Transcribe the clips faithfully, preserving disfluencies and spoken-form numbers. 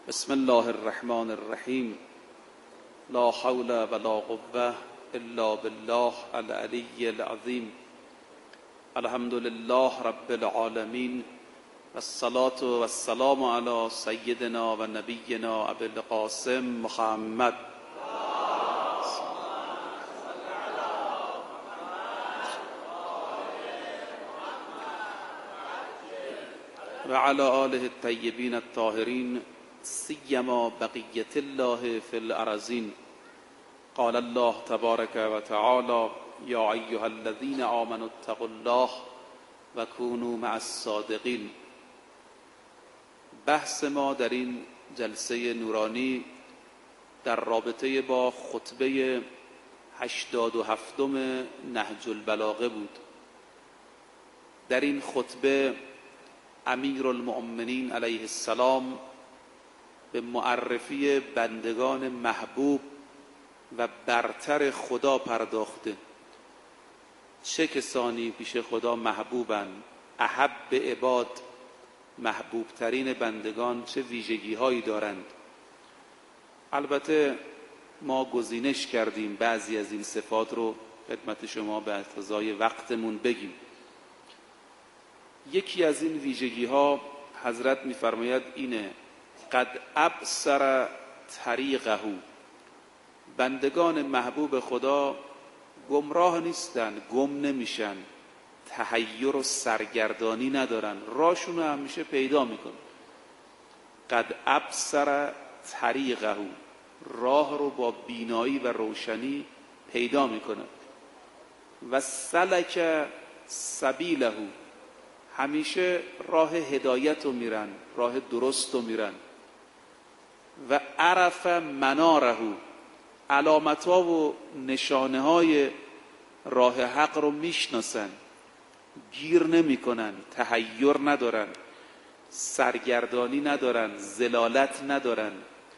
بسم الله الرحمن الرحیم. لا حول ولا قوة الا بالله العلی العظیم. الحمد لله رب العالمین والصلاة والسلام علی سیدنا و نبینا ابی القاسم محمد و علی آله الطیبین الطاهرین سیما بقیة الله فی الارضین. قال الله تبارک و تعالی یا ایها الذین آمنوا اتقوا الله و کونوا مع الصادقین. بحث ما در این جلسه نورانی در رابطه با خطبه هشتاد و هفتم نهج البلاغه بود. در این خطبه امیر المؤمنین علیه السلام به معرفی بندگان محبوب و برتر خدا پرداخته. چه کسانی پیش خدا محبوبند؟ احب عباد، محبوب ترین بندگان چه ویژگی هایی دارند؟ البته ما گزینش کردیم بعضی از این صفات رو خدمت شما به اقتضای وقتمون بگیم. یکی از این ویژگی ها حضرت می‌فرماید اینه: قد ابصر طریقه. بندگان محبوب خدا گمراه نیستن، گم نمیشن، تحیر و سرگردانی ندارن، راهشون رو همیشه پیدا میکنن. قد ابصر طریقه، راه رو با بینایی و روشنی پیدا میکنن. و سلک سبیله، همیشه راه هدایت رو میرن، راه درست رو میرن. و عرف مناره، علامت ها و نشانه های راه حق رو میشناسن، گیر نمی کنن، تحیر ندارن، سرگردانی ندارن، ضلالت ندارن،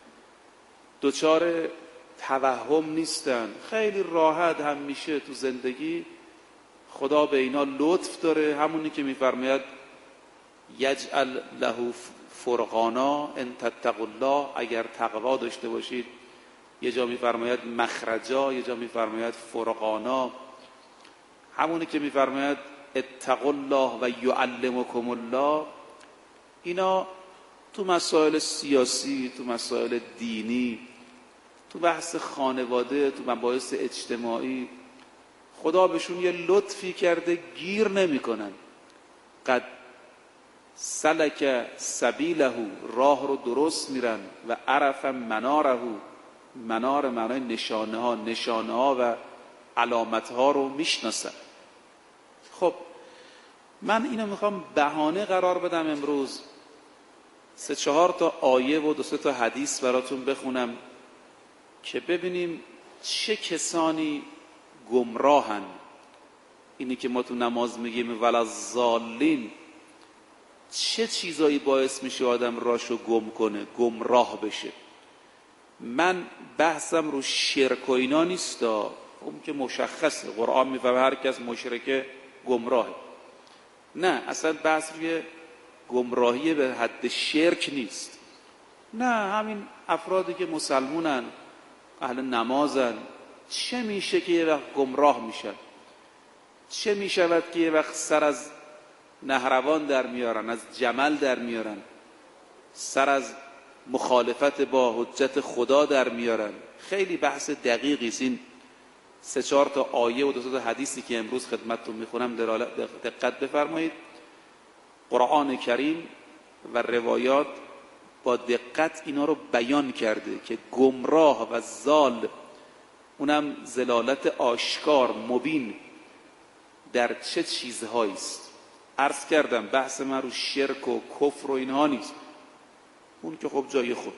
دچار توهم نیستن. خیلی راحت هم میشه تو زندگی خدا به اینا لطف داره، همونی که میفرماید یجعل له فرقانا ان تتقوا الله، اگر تقوا داشته باشید. یه جا میفرماید مخرجا، یه جا میفرماید فرقانا، همونی که میفرماید اتقوا الله و یعلمکم الله. اینا تو مسائل سیاسی، تو مسائل دینی، تو بحث خانواده، تو مباحث اجتماعی خدا بهشون یه لطفی کرده، گیر نمی کنن. قد سلک سبیله، راه رو درست میرن. و عرف مناره، منار معنای نشانه ها، نشانه ها و علامت ها رو میشناسن. خب من اینو میخوام بهانه قرار بدم امروز، سه چهار تا آیه و دو سه تا حدیث براتون بخونم که ببینیم چه کسانی گمراهن. اینی که ما تو نماز میگیم ولضالین، چه چیزایی باعث میشه آدم راشو گم کنه، گمراه بشه. من بحثم رو شرک و اینا نیستا، اون که مشخصه، قرآن میفهمه هر کس مشرکه گمراهه. نه، اصلا بحث روی گمراهی به حد شرک نیست. نه، همین افرادی که مسلمونن، اهل نمازن، چه میشه که یه وقت گمراه میشن؟ چه میشود که یه وقت سر از نهروان در میارن، از جمل در میارن، سر از مخالفت با حجت خدا در میارن؟ خیلی بحث دقیقی است. این سه چهار تا آیه و دو تا حدیثی که امروز خدمتتون میخونم دقت بفرمایید. قرآن کریم و روایات با دقت اینا رو بیان کرده که گمراه و ضال، اونم ضلالت آشکار مبین، در چه چیزهایی است. عرض کردم بحث من رو شرک و کفر و اینها نیست، اون که خب جای خود.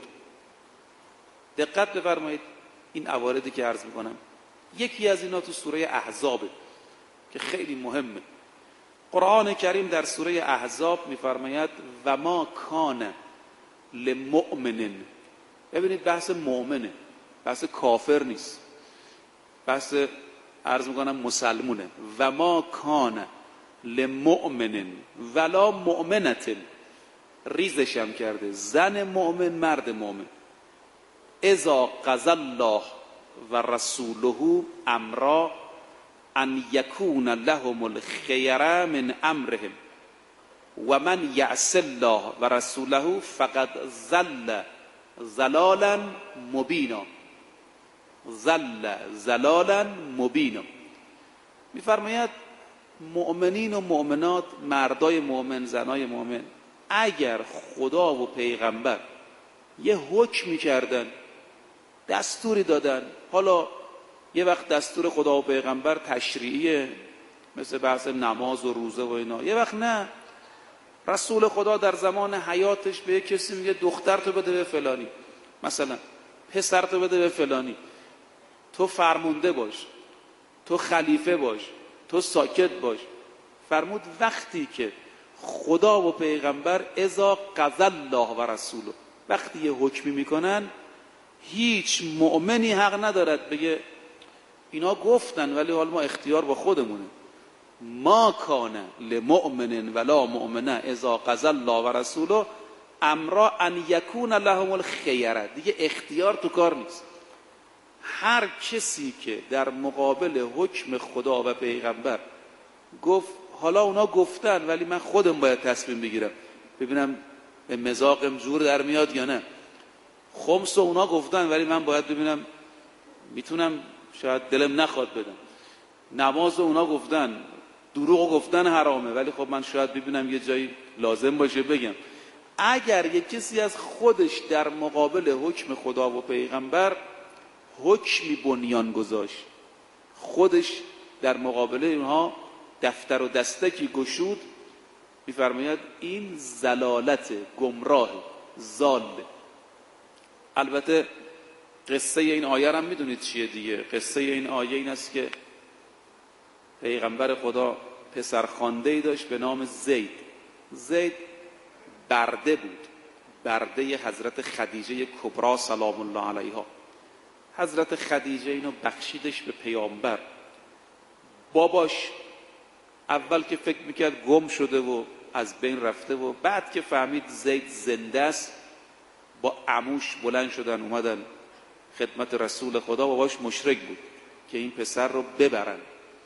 دقت بفرمایید این عوارضی که عرض میکنم. یکی از اینا تو سوره احزابه که خیلی مهمه. قرآن کریم در سوره احزاب میفرماید و ما کان لمؤمن. ببینید بحث مؤمنه، بحث کافر نیست، بحث عرض میکنم مسلمونه. و ما کان لمؤمن ولا مؤمنة، ریزشم کرده. زن مؤمن، مرد مؤمن. اذا قضى الله و رسوله امرا ان یکون لهم الخیره من امرهم و من یعص الله و رسوله فقد ضل ضلالا مبینا. ضل ضلالا مبینا. میفرماید مؤمنین و مؤمنات، مردای مؤمن، زنای مؤمن، اگر خدا و پیغمبر یه حکمی کردن، دستوری دادن، حالا یه وقت دستور خدا و پیغمبر تشریعیه مثل بحث نماز و روزه و اینا، یه وقت نه، رسول خدا در زمان حیاتش به یک کسی میگه دختر تو بده به فلانی، مثلا پسر تو بده به فلانی، تو فرمانده باش، تو خلیفه باش، تو ساکت باش. فرمود وقتی که خدا و پیغمبر اذا قضى الله و رسوله، وقتی یه حکمی میکنن، هیچ مؤمنی حق ندارد بگه اینا گفتن ولی حال ما اختیار با خودمونه. ما کان لمؤمن ولا مؤمنه اذا قضى الله و رسوله امرا ان یکون لهم الخیره. دیگه اختیار تو کار نیست. هر کسی که در مقابل حکم خدا و پیغمبر گفت حالا اونا گفتن ولی من خودم باید تصمیم بگیرم ببینم به مذاقم جور در میاد یا نه، خمس اونا گفتن ولی من باید ببینم میتونم، شاید دلم نخواد بدم، نماز اونا گفتن، دروغ گفتن حرامه ولی خب من شاید ببینم یه جایی لازم باشه بگم. اگر یک کسی از خودش در مقابل حکم خدا و پیغمبر حکمی بنیان گذاشت، خودش در مقابل اینها دفتر و دستکی گشود، میفرماید این ضلالت، گمراه، ضاله. البته قصه این آیه هم میدونید چیه دیگه. قصه این آیه این است که پیغمبر خدا پسرخوانده‌ای داشت به نام زید. زید برده بود، برده حضرت خدیجه کبرا سلام الله علیها. حضرت خدیجه اینو بخشیدش به پیامبر. باباش اول که فکر میکرد گم شده و از بین رفته و بعد که فهمید زید زنده است، با عموش بلند شدن اومدن خدمت رسول خدا. باباش مشرک بود که این پسر رو ببرن.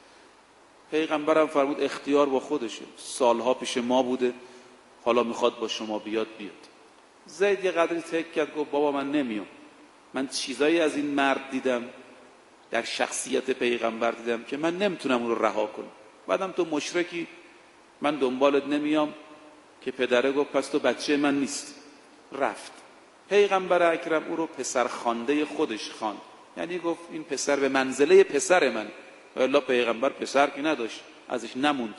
پیغمبرم فرمود اختیار با خودشه، سالها پیش ما بوده، حالا میخواد با شما بیاد بیاد. زید یه قدری تک کرد، گفت بابا من نمیام، من چیزایی از این مرد دیدم، در شخصیت پیغمبر دیدم که من نمیتونم اون رو رها کنم. بعدم تو مشرکی، من دنبالت نمیام. که پدره گفت پس تو بچه من نیست. رفت. پیغمبر اکرم او رو پسر خوانده خودش خواند، یعنی گفت این پسر به منزله پسر من. والا پیغمبر پسر که نداشت، ازش نموند.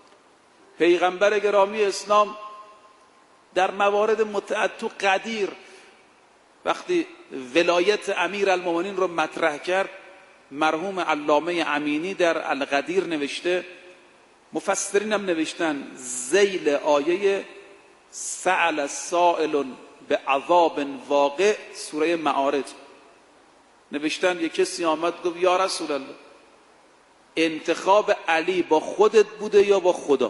پیغمبر گرامی اسلام در موارد متعدد تو قدیر وقتی ولایت امیر المومنین رو مطرح کرد، مرحوم علامه امینی در القدیر نوشته، مفسرین هم نوشتن، ذیل آیه سأل سائل به عذاب واقع سوره معارج نوشتن، یک کسی آمد گفت یا رسول الله انتخاب علی با خودت بوده یا با خدا؟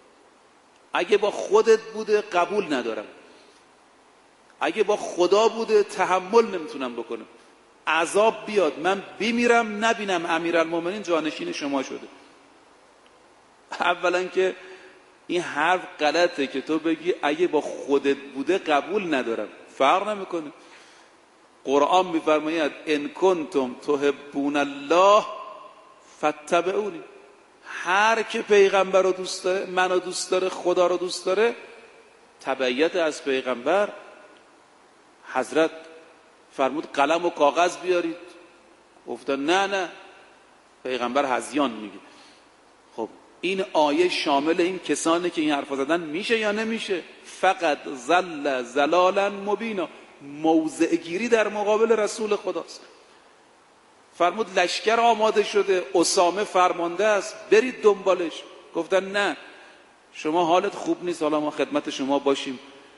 اگه با خودت بوده قبول ندارم، اگه با خدا بوده تحمل نمیتونم بکنم، عذاب بیاد من بمیرم نبینم امیرالمومنین جانشین شما شده. اولا که این حرف غلطه که تو بگی اگه با خودت بوده قبول ندارم، فرق نمیکنه. قرآن میفرماید ان کنتم تحبون الله فاتبعونی. هر که پیغمبر رو دوست داره، منو دوست داره، خدا رو دوست داره، تبعیت از پیغمبر. حضرت فرمود قلم و کاغذ بیارید، گفتن نه نه، پیغمبر هذیان میگه. خب این آیه شامل این کسانی که این حرفا زدن میشه یا نمیشه؟ فقط ضل ضلالا مبینا، موضع گیری در مقابل رسول خداست. فرمود لشکر آماده شده، اسامه فرمانده است، برید دنبالش. گفتن نه شما حالت خوب نیست، حالا ما خدمت شما باشیم.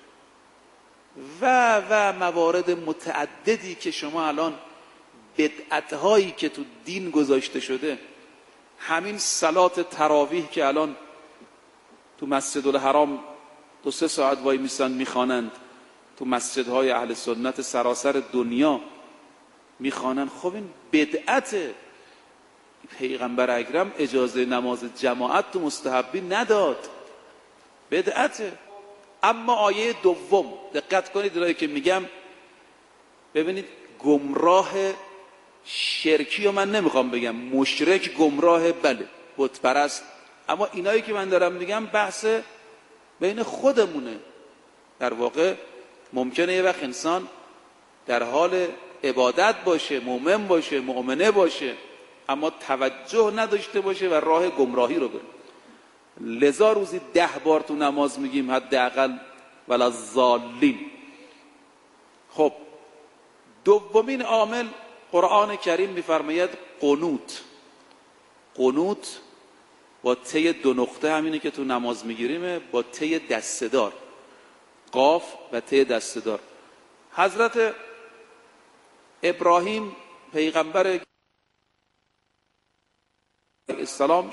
و و موارد متعددی که شما الان بدعت‌هایی که تو دین گذاشته شده، همین صلات تراویح که الان تو مسجد الحرام دو سه ساعت وای میسن میخوانند تو مسجدهای اهل سنت سراسر دنیا میخوانند. خب این بدعته. پیغمبر اکرم اجازه نماز جماعت تو مستحبی نداد، بدعته. اما آیه دوم دقت کنید رایی که میگم، ببینید گمراه شرکی و من نمیخوام بگم مشرک، گمراه بله بت پرست، اما اینایی که من دارم میگم بحث بین خودمونه. در واقع ممکنه یه وقت انسان در حال عبادت باشه، مؤمن باشه، مؤمنه باشه، اما توجه نداشته باشه و راه گمراهی رو بره. لذا روزی ده بار تو نماز میگیم حداقل ولا الضالین. خب دومین عامل قرآن کریم میفرماید قنوت. قنوت با ته دو نقطه، همینه که تو نماز میگیریم، با ته دسته‌دار، قاف و ته دسته‌دار. حضرت ابراهیم پیغمبر اسلام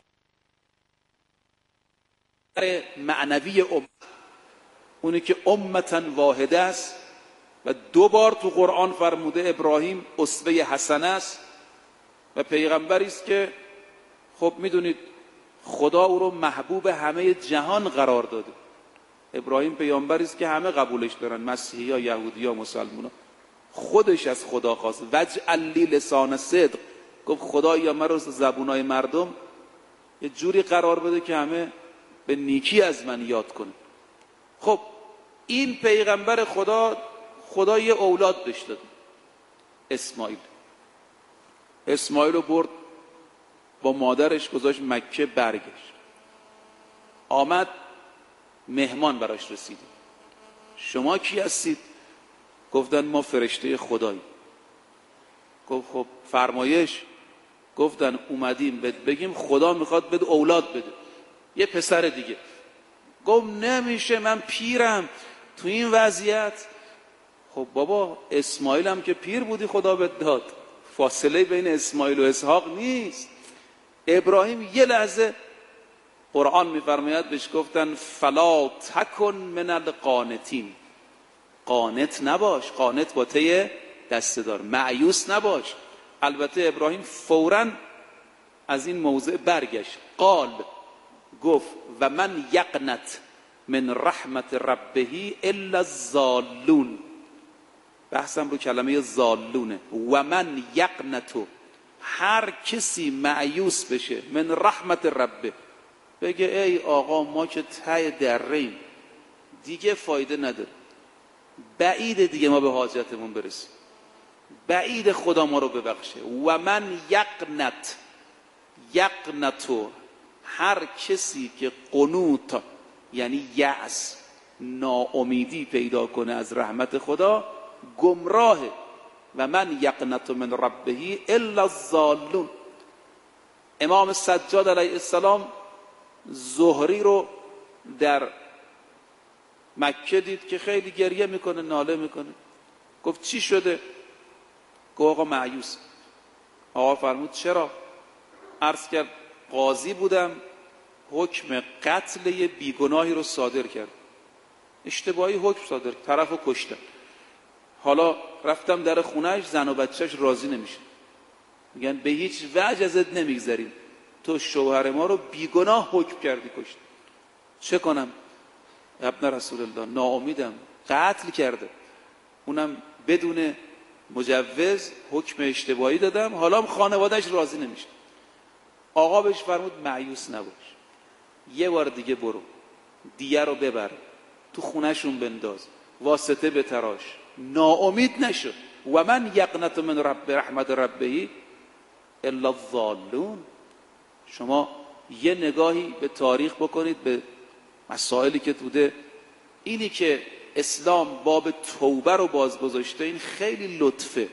معنوی ام، اونی که امتا واحده است و دو بار تو قرآن فرموده ابراهیم اسوه حسنه است و پیغمبری است که خب میدونید خدا او رو محبوب همه جهان قرار داده. ابراهیم پیامبری است که همه قبولش دارن، مسیحی ها، یهودی ها، مسلمان ها. خودش از خدا خواست وجعل لی لسان صدق، گفت خدایا مرا زبونای مردم یه جوری قرار بده که همه به نیکی از من یاد کنه. خب این پیغمبر خدا، خدا یه اولاد بهش داد، اسماعیل. اسماعیل رو برد با مادرش گذاشت مکه، برگشت آمد مهمان براش رسید. شما کی هستید؟ گفتن ما فرشته خداییم. گفت خب فرمایش. گفتن اومدیم بهت بگیم خدا میخواد بده اولاد بده، یه پسر دیگه. گفت نمیشه، من پیرم تو این وضعیت. خب بابا اسماعیل هم که پیر بودی خدا بهت داد، فاصله بین اسماعیل و اسحاق نیست. ابراهیم یه لحظه، قرآن میفرماید بهش گفتن فلا تکن من القانتین، قانت نباش، قانت با ته دسته دار، مایوس نباش. البته ابراهیم فوراً از این موضع برگشت، قال گفت و من یقنت من رحمت ربه الا الضالون. بحثم رو کلمه ضالونه. و من یقنتو، هر کسی مایوس بشه من رحمت ربه، بگه ای آقا ما که ته دره‌ایم دیگه فایده نداره، بعید دیگه ما به حاجتمون برسیم، بعید خدا ما رو ببخشه. و من یقنت، یقنتو، هر کسی که قنوت یعنی یأس، ناامیدی پیدا کنه از رحمت خدا، گمراهه. و من یقنت من ربه الا الضالون. امام سجاد علیه السلام زهری رو در مکه دید که خیلی گریه میکنه، ناله میکنه. گفت چی شده؟ گفت آقا مایوس. آقا فرمود چرا؟ عرض کرد قاضی بودم، حکم قتل یه بیگناهی رو صادر کرد، اشتباهی حکم صادر، طرفو کشتن. حالا رفتم در خونهش، زن و بچهش راضی نمیشه، میگن به هیچ وجه ازت نمیگذریم، تو شوهر ما رو بیگناه حکم کردی کشت. چه کنم؟ ابن رسول الله ناامیدم، قتل کرده، اونم بدون مجوز، حکم اشتباهی دادم، حالا هم خانوادهش راضی نمیشه. آقا بهش فرمود مایوس نباش، یه بار دیگه برو، دیه رو ببر، تو خونهشون بنداز، واسطه بتراش، ناامید نشو. و من یقنت من رب رحمت ربه الا الضالون. شما یه نگاهی به تاریخ بکنید، به مسائلی که توده. اینی که اسلام باب توبه رو باز گذاشته، این خیلی لطفه.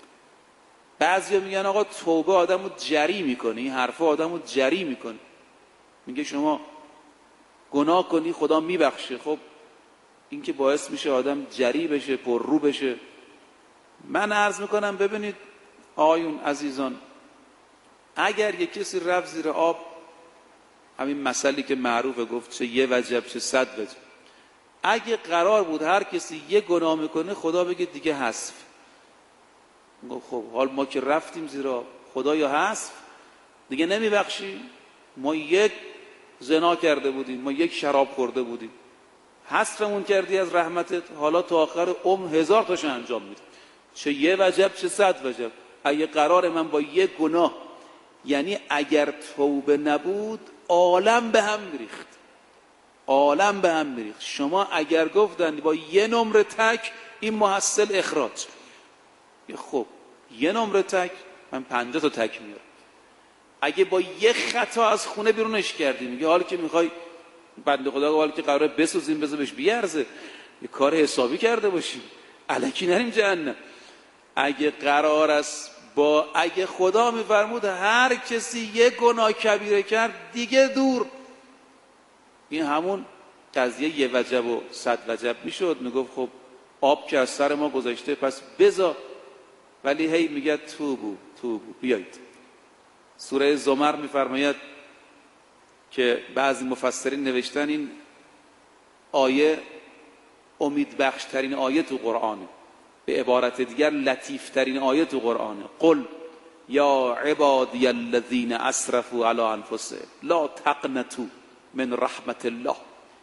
بعضیا میگن آقا توبه آدمو جری میکنه، این حرفا آدمو جری میکنه. میگه شما گناه کنی خدا میبخشه. خب این که باعث میشه آدم جری بشه، پر رو بشه. من عرض میکنم ببینید آقایون عزیزان، اگر یک کسی رفت زیر آب، همین مسئله که معروفه، گفت چه یه وجب چه صد وجب، اگه قرار بود هر کسی یه گناه میکنه خدا بگه دیگه حذف، خب حال ما که رفتیم زیرا خدا یا حذف دیگه نمیبخشی، ما یک زنا کرده بودیم، ما یک شراب خورده بودیم، حذفمون کردی از رحمتت، حالا تا آخر عمر هزار تاشو انجام میدم. چه یه وجب چه صد وجب. اگه قرار من با یک گناه، یعنی اگر توبه نبود عالم به هم میریخت، عالم به هم میریخت. شما اگر گفتن با یه نمره تک این محصل اخراج، خب یه نمره تک من پنجاه تا تک میارم. اگه با یه خطا از خونه بیرونش کردی، میگه حالا که میخوای بنده خدا حالا که قراره بسوزیم بذار بهش بیارزه، یه کار حسابی کرده باشیم الکی نریم جهنم. اگه قرار است با اگه خدا میفرمود هر کسی یه گناه کبیره کرد دیگه دور، این همون قضیه یه وجب و صد وجب میشد، میگفت خب آب که از سر ما گذاشته پس بذار، ولی هی میگه توبو توبو بیایید. سوره زمر میفرماید که بعضی مفسرین نوشتن این آیه امید بخش ترین آیه تو قرآنه، به عبارت دیگر لطیف ترین آیه تو قرآنه. قل یا عبادی الذین اسرفوا علی انفسهم لا تقنطوا من رحمت الله.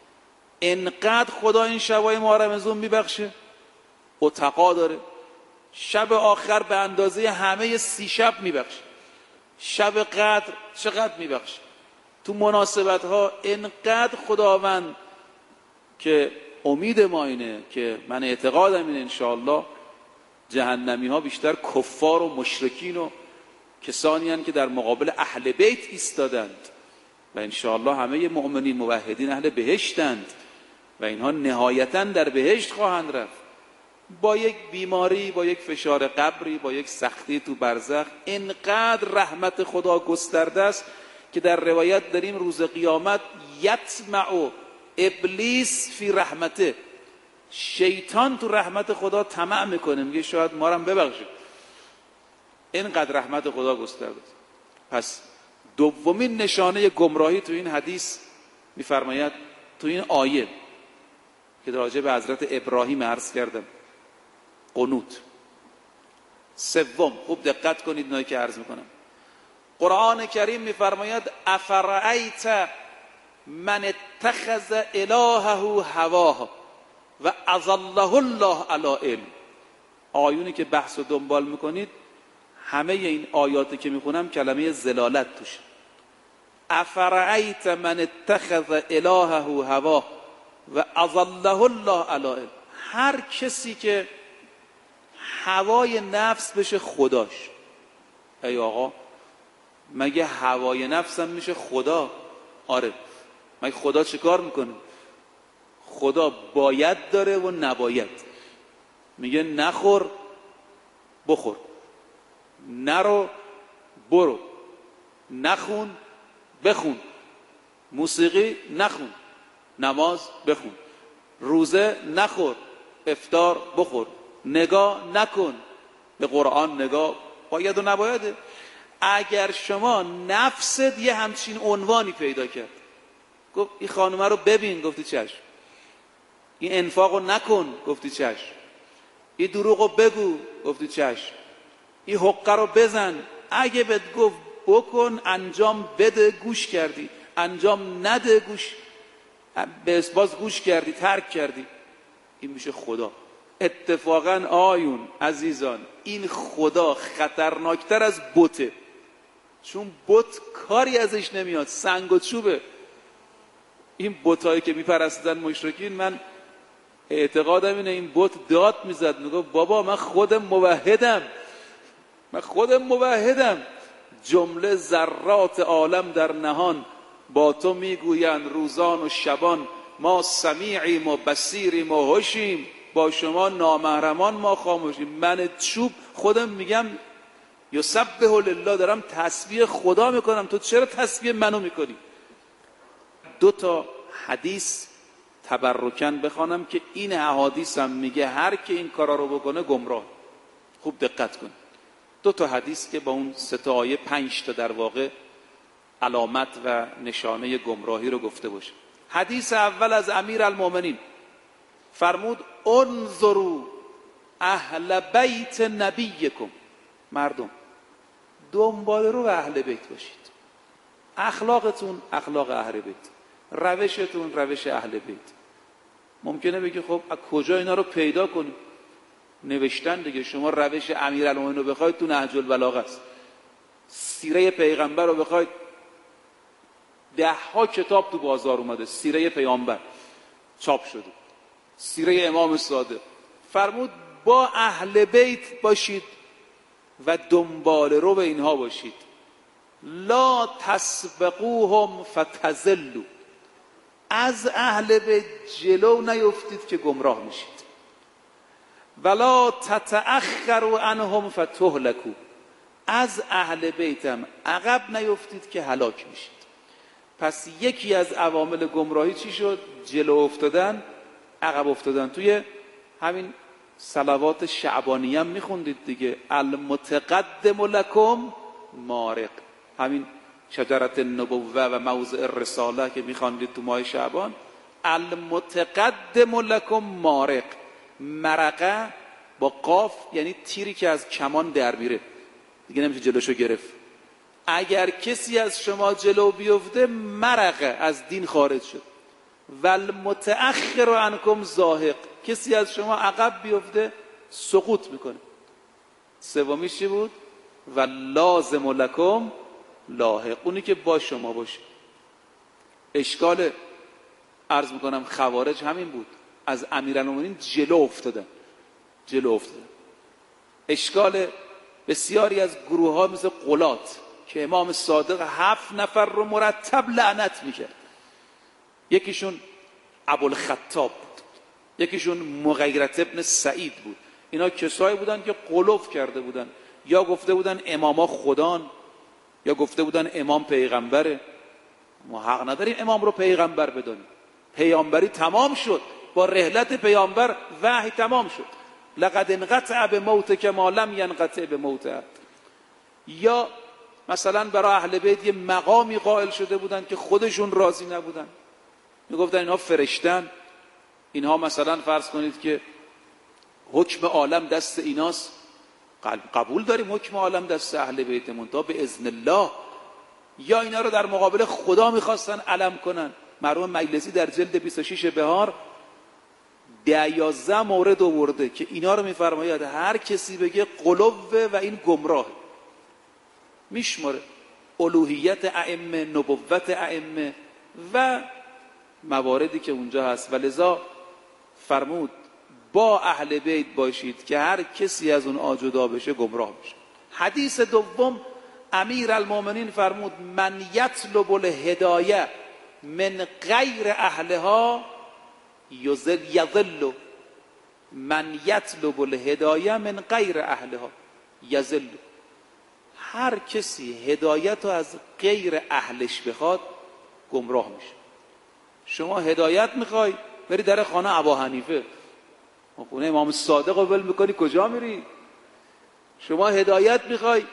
انقدر خدا این شبای ماه رمضان میبخشه، عتقا داره، شب آخر به اندازه همه سی شب میبخشه، شب قدر چقدر میبخشه، تو مناسبت ها انقدر خداوند که امید ما اینه که من اعتقادم اینه انشاءالله جهنمی ها بیشتر کفار و مشرکین و کسانی هستند که در مقابل اهل بیت ایستادند و انشاءالله همه مؤمنین موحدین اهل بهشتند و اینها نهایتاً در بهشت خواهند رفت. با یک بیماری، با یک فشار قبری، با یک سختی تو برزخ، اینقدر رحمت خدا گسترده است که در روایت داریم روز قیامت یطمع ابلیس فی رحمته، شیطان تو رحمت خدا طمع میکنه، میگه شاید ما رو هم ببخشه، اینقدر رحمت خدا گسترده. پس دومین نشانه گمراهی تو این حدیث میفرماید، تو این آیه که راجع به حضرت ابراهیم عرض کردم، قنوت. سوم، خوب دقت کنید اینایی که عرض میکنم، قرآن کریم میفرماید افرأیت من اتخذ الهه هواه و اضله الله علی علم. آیونی که بحث و دنبال میکنید همه این آیاتی که میخونم کلمه زلالت توش. افرأیت من اتخذ الهه هواه و اضله الله علی علم. هر کسی که هوای نفس بشه خداش. ای آقا مگه هوای نفسم میشه خدا؟ آره. مگه خدا چه کار میکنه؟ خدا باید داره و نباید. میگه نخور بخور، نرو برو، نخون بخون، موسیقی نخون، نماز بخون، روزه نخور، افطار بخور، نگاه نکن. به قرآن نگاه باید و نبایده. اگر شما نفست یه همچین عنوانی پیدا کرد، گفت این خانومه رو ببین، گفتی چشم. این انفاق رو نکن، گفتی چشم. این دروغ رو بگو، گفتی چشم. این حقه رو بزن، اگه بهت گفت بکن انجام بده، گوش کردی، انجام نده گوش باز گوش کردی، ترک کردی. این میشه خدا. اتفاقا آیون عزیزان این خدا خطرناکتر از بته، چون بت کاری ازش نمیاد، سنگ و چوبه. این بتایی که میپرستن مشرکین، من اعتقادم اینه این بت داد میزد، میگه بابا من خودم موحدم، من خودم موحدم. جمله ذرات عالم در نهان با تو میگویند روزان و شبان، ما سمیعیم و بصیریم و هوشیم، با شما نامحرمان ما خاموشیم. من چوب خودم میگم یسبح لله، دارم تسبیح خدا میکنم، تو چرا تسبیح منو میکنی؟ دو تا حدیث تبرکن بخوانم که این احادیث هم میگه هر که این کارا رو بکنه گمراه. خوب دقت کن. دو تا حدیث که با اون سه تا آیه پنج تا در واقع علامت و نشانه گمراهی رو گفته باشه. حدیث اول از امیر المؤمنین فرمود انظروا اهل بیت نبیکم، مردم دنبال رو اهل بیت باشید، اخلاقتون اخلاق اهل بیت، روشتون روش اهل بیت. ممکنه بگی خب از کجا اینا رو پیدا کنیم؟ نوشتن دیگه. شما روش امیرالمومنین رو بخواید تو نهج البلاغه است، سیره پیغمبر رو بخواید ده ها کتاب تو بازار اومده، سیره پیامبر چاپ شده، سیره امام صادق. فرمود با اهل بیت باشید و دنبال رو به اینها باشید. لا تسبقوهم فتزلوا، از اهل بیت جلو نیفتید که گمراه میشید. ولا تتأخروا عنهم فتهلكوا، از اهل بیتم عقب نیفتید که هلاک میشید. پس یکی از عوامل گمراهی چی شد؟ جلو افتادن، عقب افتادن. توی همین صلوات شعبانیه هم میخوندید دیگه، المتقدم لکم مارق، همین شجرت النبوه و موضع الرساله که میخوندید تو ماه شعبان، المتقدم لکم مارق. مرقه با قاف یعنی تیری که از کمان در میره دیگه نمیشه جلوشو گرفت. اگر کسی از شما جلو بیفته مرقه، از دین خارج شد. والمتأخر عنکم زاهق، کسی از شما عقب بیفته سقوط میکنه. سومیش چی بود؟ و لازم لکم لاحق، اونی که با شما باشه. اشکال عرض میکنم خوارج همین بود، از امیرالمومنین جلو افتادن جلو افتادن. اشکال بسیاری از گروه ها مثل غلات که امام صادق هفت نفر رو مرتب لعنت میکرد، یکیشون ابوالخطاب بود، یکیشون مغیرة ابن سعید بود. اینا کسایی بودن که غلوف کرده بودن، یا گفته بودن اماما خدان، یا گفته بودن امام پیغمبره. ما حق نداریم امام رو پیغمبر بدونیم. پیامبری تمام شد، با رحلت پیامبر وحی تمام شد. لقد انقطع بموتک ما لم ینقطع بموت. یا مثلا برای اهل بیت یه مقامی قائل شده بودن که خودشون راضی نبودن، میگفتن اینها فرشتن، اینها مثلا فرض کنید که حکم عالم دست ایناست. قبول داریم حکم عالم دست اهل بیتمون تا به اذن الله. یا اینا رو در مقابل خدا میخواستن علم کنن. مرحوم مجلسی در جلد بیست و شش بهار ده یازده مورد آورده که اینا رو میفرماید هر کسی بگه قلوه و این گمراه، میشماره الوهیت ائمه، نبوت ائمه و مواردی که اونجا هست. و لذا فرمود با اهل بیت باشید که هر کسی از اون آجدا بشه گمراه بشه. حدیث دوم امیرالمومنین فرمود من یطلب الهدایه من غیر اهلها یضل یضل، من یطلب الهدایه من غیر اهلها یضل. هر کسی هدایت رو از غیر اهلش بخواد گمراه میشه. شما هدایت میخوای بری در خانه ابو حنیفه، خونه امام صادق رو ول میکنی کجا میری؟ شما هدایت میخوای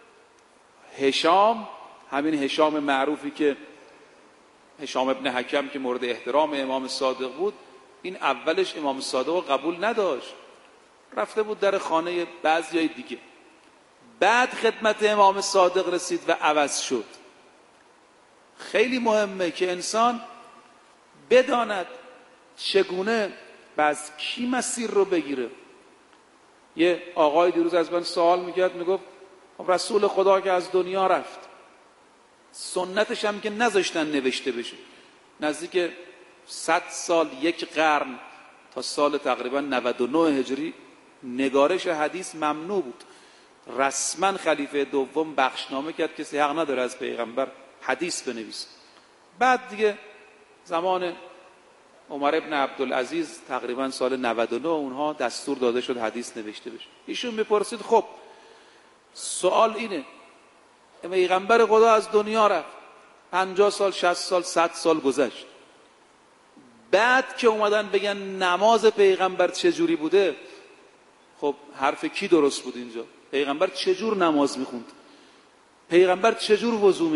هشام، همین هشام معروفی که هشام ابن حکم که مورد احترام امام صادق بود، این اولش امام صادق رو قبول نداشت، رفته بود در خانه بعضیای دیگه، بعد خدمت امام صادق رسید و عوض شد. خیلی مهمه که انسان بداند چگونه و از کی مسیر رو بگیره. یه آقای دیروز از من سوال میکرد، میگفت رسول خدا که از دنیا رفت، سنتش هم که نذاشتن نوشته بشه، نزدیک صد سال، یک قرن، تا سال تقریبا نود و نه هجری نگارش حدیث ممنوع بود. رسما خلیفه دوم بخشنامه کرد کسی حق نداره از پیغمبر حدیث بنویسه. بعد دیگه زمان عمر ابن عبدالعزیز تقریبا سال نود و نه اونها دستور داده شد حدیث نوشته بشه. ایشون میپرسید خب سوال اینه، پیغمبر خدا از دنیا رفت، پنجاه سال، شصت سال، صد سال گذشت، بعد که اومدن بگن نماز پیغمبر چجوری بوده، خب حرف کی درست بود اینجا؟ پیغمبر چجور نماز میخوند؟ پیغمبر چجور وضو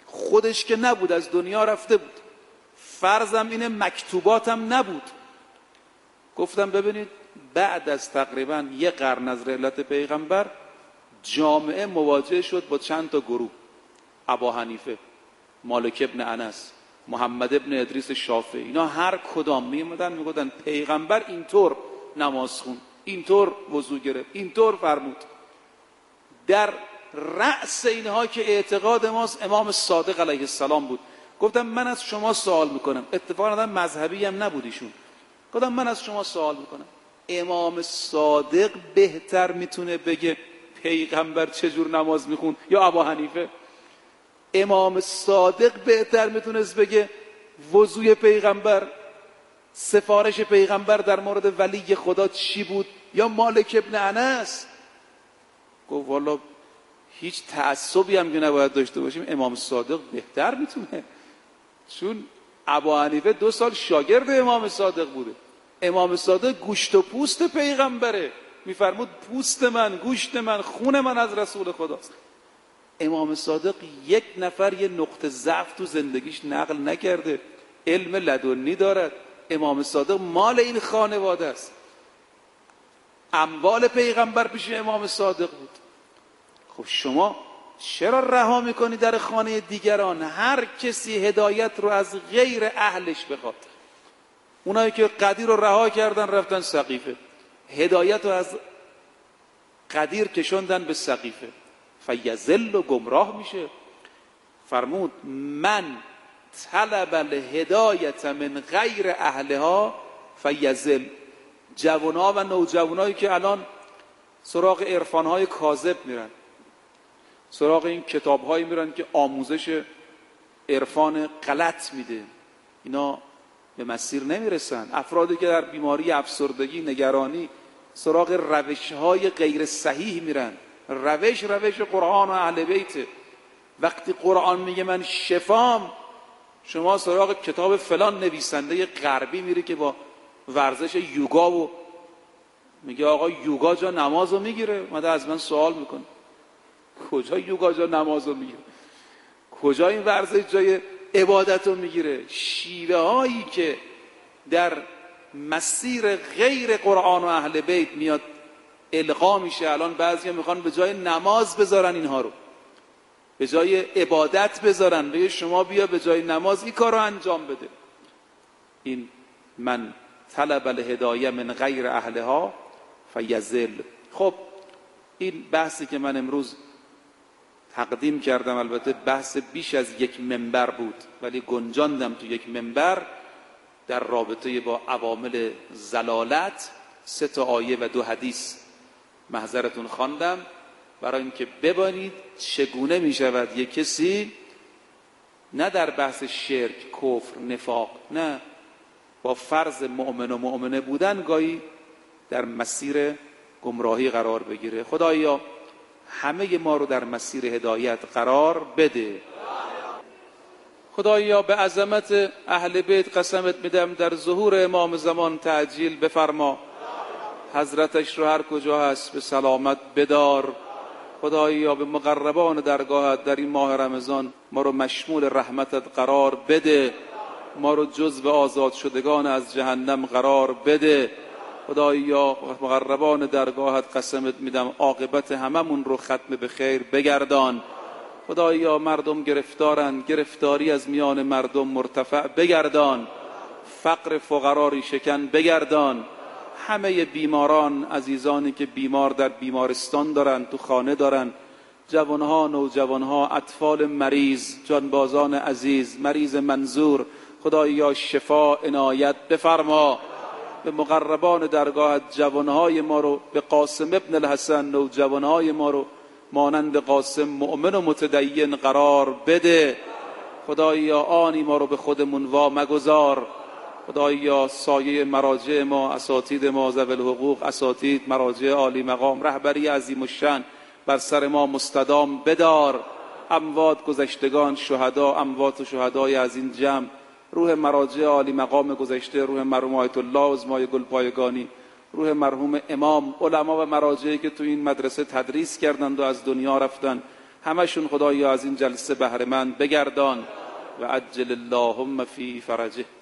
خودش که نبود، از دنیا رفته بود. فرضم اینه مکتوباتم نبود. گفتم ببینید بعد از تقریبا یک قرن از رحلت پیغمبر جامعه مواجه شد با چند تا گروه: ابا حنیفه، مالک ابن انس، محمد ابن ادریس شافعی. اینا هر کدام میومدن میگفتن پیغمبر اینطور نماز خون، اینطور وضو گرفت، اینطور فرمود. در رأس اینها که اعتقاد ماست امام صادق علیه السلام بود. گفتم من از شما سوال میکنم، اتفاقا آدم مذهبی هم نبود ایشون. گفتم من از شما سوال میکنم، امام صادق بهتر میتونه بگه پیغمبر چجور نماز میخون یا ابا حنیفه؟ امام صادق بهتر میتونست بگه وضوی پیغمبر، سفارش پیغمبر در مورد ولی خدا چی بود یا مالک ابن انس؟ گفت والا هیچ تعصبی هم که نباید داشته باشیم، امام صادق بهتر میتونه، چون ابا حنیفه دو سال شاگرد امام صادق بوده. امام صادق گوشت و پوست پیغمبره، میفرمود پوست من، گوشت من، خون من از رسول خداست. امام صادق یک نفر یه نقطه ضعف تو زندگیش نقل نکرده، علم لدنی دارد. امام صادق مال این خانواده است. اموال پیغمبر پیش امام صادق بود. خب شما چرا رها میکنی در خانه دیگران؟ هر کسی هدایت رو از غیر اهلش بخواد. اونایی که قدیر رو رها کردن رفتن سقیفه، هدایت رو از قدیر کشوندن به سقیفه، فیزل و گمراه میشه. فرمود من طلب الهدایت من غیر اهلها فیزل. جوانها و نوجوانایی که الان سراغ عرفانهای کاذب میرن، سراغ این کتابهایی میرن که آموزش عرفان غلط میده، اینا به مسیر نمیرسن. افرادی که در بیماری افسردگی، نگرانی سراغ روشهای غیر صحیح میرن. روش روش قرآن و اهل بیته. وقتی قرآن میگه من شفام، شما سراغ کتاب فلان نویسنده غربی میری که با ورزش یوگا و میگه آقا یوگا جا نماز رو میگیره. مده از من سوال میکنه کجا یوگا جا نماز رو میگیره؟ کجا این ورزش جای عبادت رو میگیره؟ شیوه هایی که در مسیر غیر قرآن و اهل بیت میاد القا میشه. الان بعضی ها میخوان به جای نماز بذارن اینها رو، به جای عبادت بذارن، بگه شما بیا به جای نماز این کار رو انجام بده. این من طلب الهدایه من غیر اهلها فیزل. خب این بحثی که من امروز تقدیم کردم البته بحث بیش از یک منبر بود، ولی گنجاندم تو یک منبر در رابطه با عوامل ضلالت. سه تا آیه و دو حدیث محضرتون خواندم برای اینکه ببینید چگونه می شود یک کسی نه در بحث شرک، کفر، نفاق، نه، با فرض مؤمن و مؤمنه بودن گاهی در مسیر گمراهی قرار بگیره. خدایا همه ما رو در مسیر هدایت قرار بده. خدایا به عظمت اهل بیت قسمت میدم در ظهور امام زمان تعجیل بفرما، حضرتش رو هر کجا هست به سلامت بدار. خدایا به مقربان درگاهت در این ماه رمضان ما رو مشمول رحمتت قرار بده، ما رو جزو آزاد شدگان از جهنم قرار بده. خدایا مقربان درگاهت قسمت میدم عاقبت هممون رو ختم به خیر بگردان. خدایا مردم گرفتارن، گرفتاری از میان مردم مرتفع بگردان، فقر فقراری شکن بگردان. همه بیماران عزیزانی که بیمار در بیمارستان دارن، تو خانه دارن، جوانها، نوجوانها، اطفال مریض، جانبازان عزیز، مریض منظور، خدایا شفا عنایت بفرما. به مقربان درگاهت جوانهای ما رو به قاسم ابن الحسن، نوجوانهای ما رو مانند قاسم مؤمن و متدین قرار بده. خدایا آنی ما رو به خودمون وا مگذار. خدایا سایه مراجع ما، اساتید ما ذوی الحقوق، اساتید مراجع عالی مقام، رهبری عظیم الشأن بر سر ما مستدام بدار. اموات گذشتگان، شهدا، اموات و شهدای از این جمع، روح مراجع عالی مقام گذشته، روح مرحوم آیت الله عظمای گلپایگانی، روح مرحوم امام، علما و مراجعی که تو این مدرسه تدریس کردند و از دنیا رفتن، همشون خدایا از این جلسه بهره مند بگردان و عجل اللهم فی فرجه.